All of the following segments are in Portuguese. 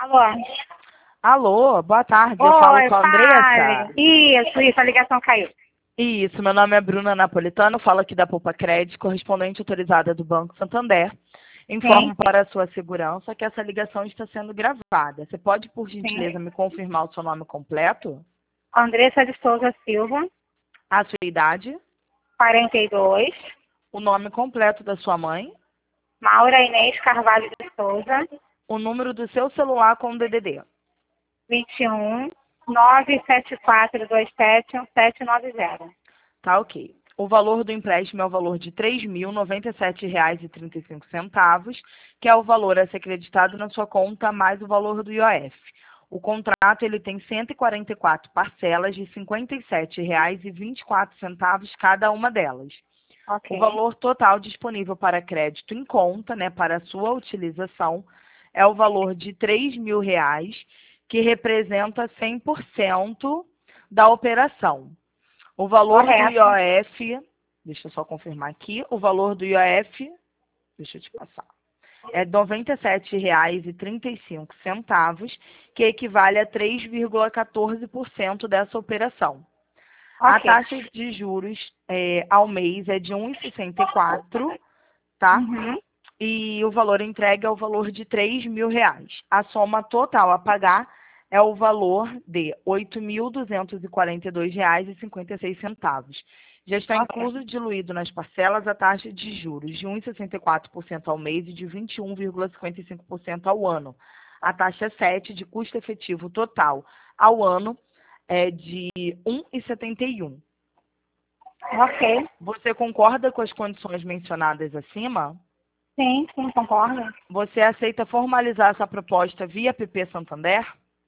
Alô? Alô, boa tarde. Eu falo Oi, com a fale. Andressa. Isso, a ligação caiu. Isso, meu nome é Bruna Napolitano, falo aqui da Poupa Crédito, correspondente autorizada do Banco Santander. Sim, Informo para a sua segurança que essa ligação está sendo gravada. Você pode, por sim. gentileza, me confirmar o seu nome completo, Andressa de Souza Silva, a sua idade, 42. o nome completo da sua mãe, Maura Inês Carvalho de Souza, o número do seu celular com o DDD. 21 974271790. Tá ok. O valor do empréstimo é o valor de R$ 3.097,35, que é o valor a ser creditado na sua conta mais o valor do IOF. O contrato ele tem 144 parcelas de R$ 57,24 cada uma delas. O Ok. valor total disponível para crédito em conta, né, para a sua utilização, é o valor de R$ 3.000, que representa 100% da operação. O valor do Correto. IOF, deixa eu só confirmar aqui, o valor do IOF, deixa eu te passar, é R$ 97,35, que equivale a 3,14% dessa operação. A Ok. taxa de juros ao mês é de 1,64, tá? Uhum. E o valor entregue é o valor de R$ 3.000. A soma total a pagar é o valor de R$ 8.242,56. Já está Ok. incluso diluído nas parcelas a taxa de juros de 1,64% ao mês e de 21,55% ao ano. A taxa 7 de custo efetivo total ao ano é de 1,71. Ok. Você concorda com as condições mencionadas acima? Sim, concordo. Você aceita formalizar essa proposta via PP Santander?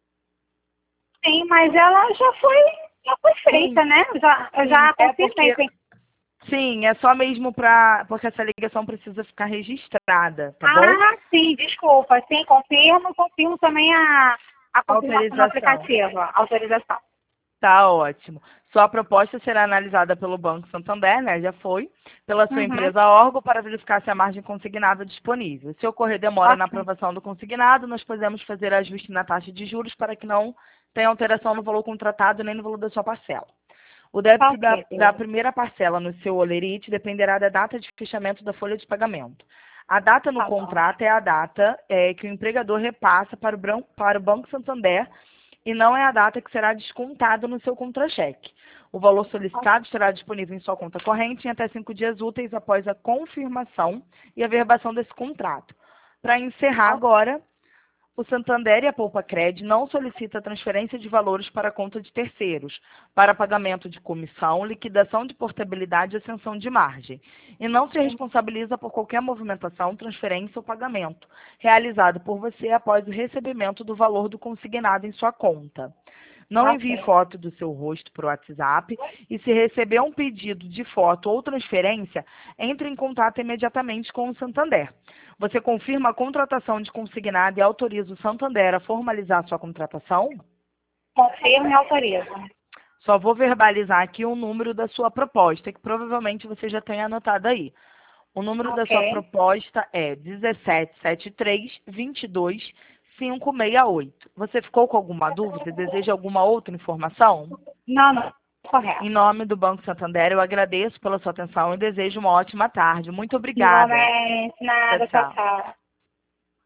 Sim, mas ela já foi Sim, feita, né? Eu sim. já confirmei. Sim, é só mesmo porque essa ligação precisa ficar registrada, tá bom? Ah, sim, desculpa. Sim, confirmo também a confirmação do Autorização. aplicativo, a autorização. Tá ótimo. Sua proposta será analisada pelo Banco Santander, né? Já foi, pela sua Uhum. empresa órgão para verificar se a margem consignada é disponível. Se ocorrer demora na Ok, aprovação do consignado, nós podemos fazer ajuste na taxa de juros para que não tenha alteração no valor contratado nem no valor da sua parcela. O tá débito ok, da beleza. primeira parcela no seu holerite dependerá da data de fechamento da folha de pagamento. A data no Tá bom. contrato é a data que o empregador repassa para o Banco Santander e não é a data que será descontado no seu contra-cheque. O valor solicitado estará disponível em sua conta corrente em até 5 dias úteis após a confirmação e a verbação desse contrato. Para encerrar Ok. agora, o Santander e a Poupa Cred não solicita transferência de valores para a conta de terceiros, para pagamento de comissão, liquidação de portabilidade e ascensão de margem, e não se responsabiliza por qualquer movimentação, transferência ou pagamento realizado por você após o recebimento do valor do consignado em sua conta. Não envie Ok. foto do seu rosto para o WhatsApp e, se receber um pedido de foto ou transferência, entre em contato imediatamente com o Santander. Você confirma a contratação de consignado e autoriza o Santander a formalizar sua contratação? Confirmo e autorizo. Só vou verbalizar aqui o número da sua proposta, que provavelmente você já tenha anotado aí. O número da Ok. sua proposta é 1773-22-568. Você ficou com alguma dúvida? Deseja alguma outra informação? Não, não. Em Correto. nome do Banco Santander, eu agradeço pela sua atenção e desejo uma ótima tarde. Muito obrigada. Igualmente, Tchau, nada, tchau, tchau. tchau.